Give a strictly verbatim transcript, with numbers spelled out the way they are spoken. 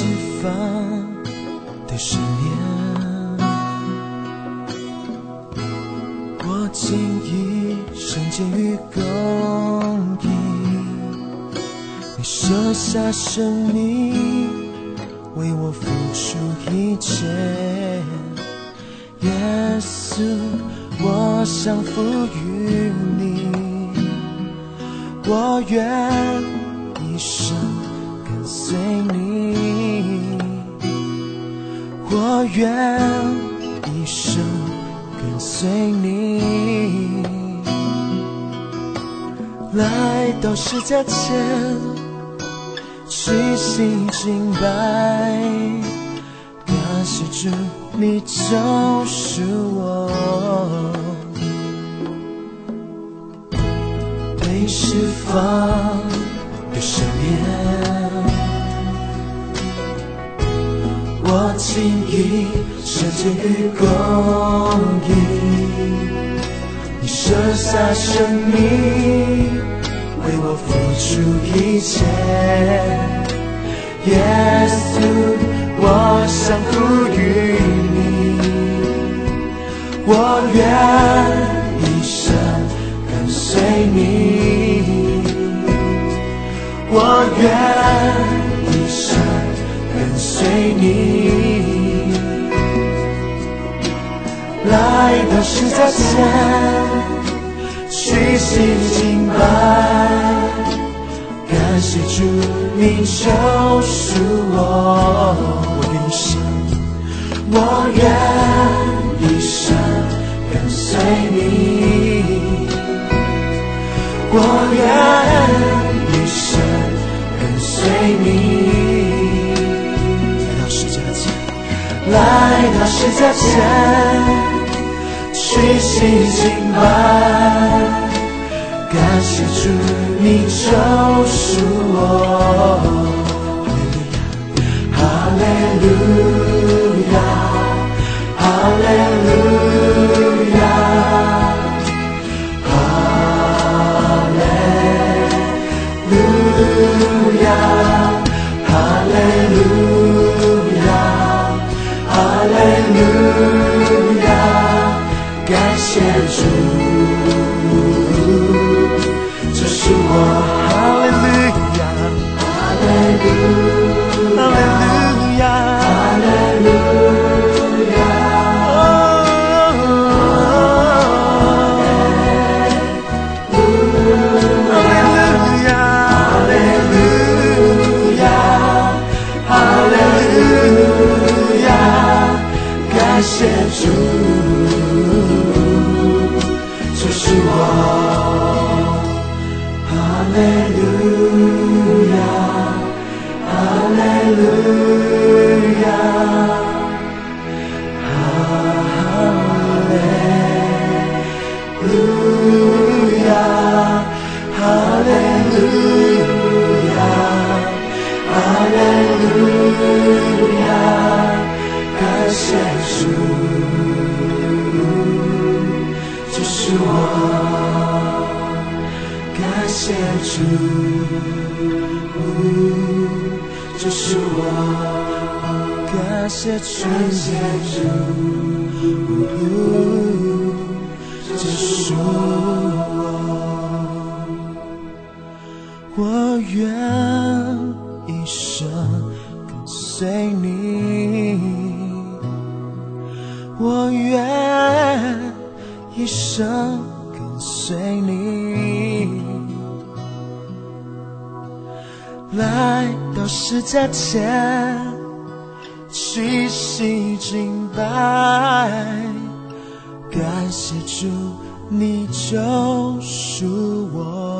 放的誓言，我尽一生献于公义，你舍下生命为我付出一切，耶稣，我降服于你，我愿一生跟随你，我愿一生跟随你，来到十架前虚心敬拜，感谢主你救赎我，被释放的赦免，我轻易圣洁与公义，你舍下生命为我付出一切，耶稣，我降服于你，我愿一生跟随你，我愿一生跟随你，来到十架前虚心敬拜，感谢主你救赎我，我愿一生，我愿一生跟随你，我愿一生跟随你，来到十架前，来到十架前虚心敬拜，感谢主你救赎我，哈利路亚，哈利路亚，哈利路亚，哈利路亚，哈利路亚，感谢主这是我，哈利路亚，哈利路亚，哈利路亚，哈利路亚，哈利路亚，感谢主，这是我。哈利路亚，哈利路亚，哈利路亚，哈利路亚，哈利路亚，感谢主，这是我。感谢主，这是我，感谢主，这是我，我愿一生跟随你，我愿一生跟随你，来到十架前虚心敬拜，感谢主你救赎我。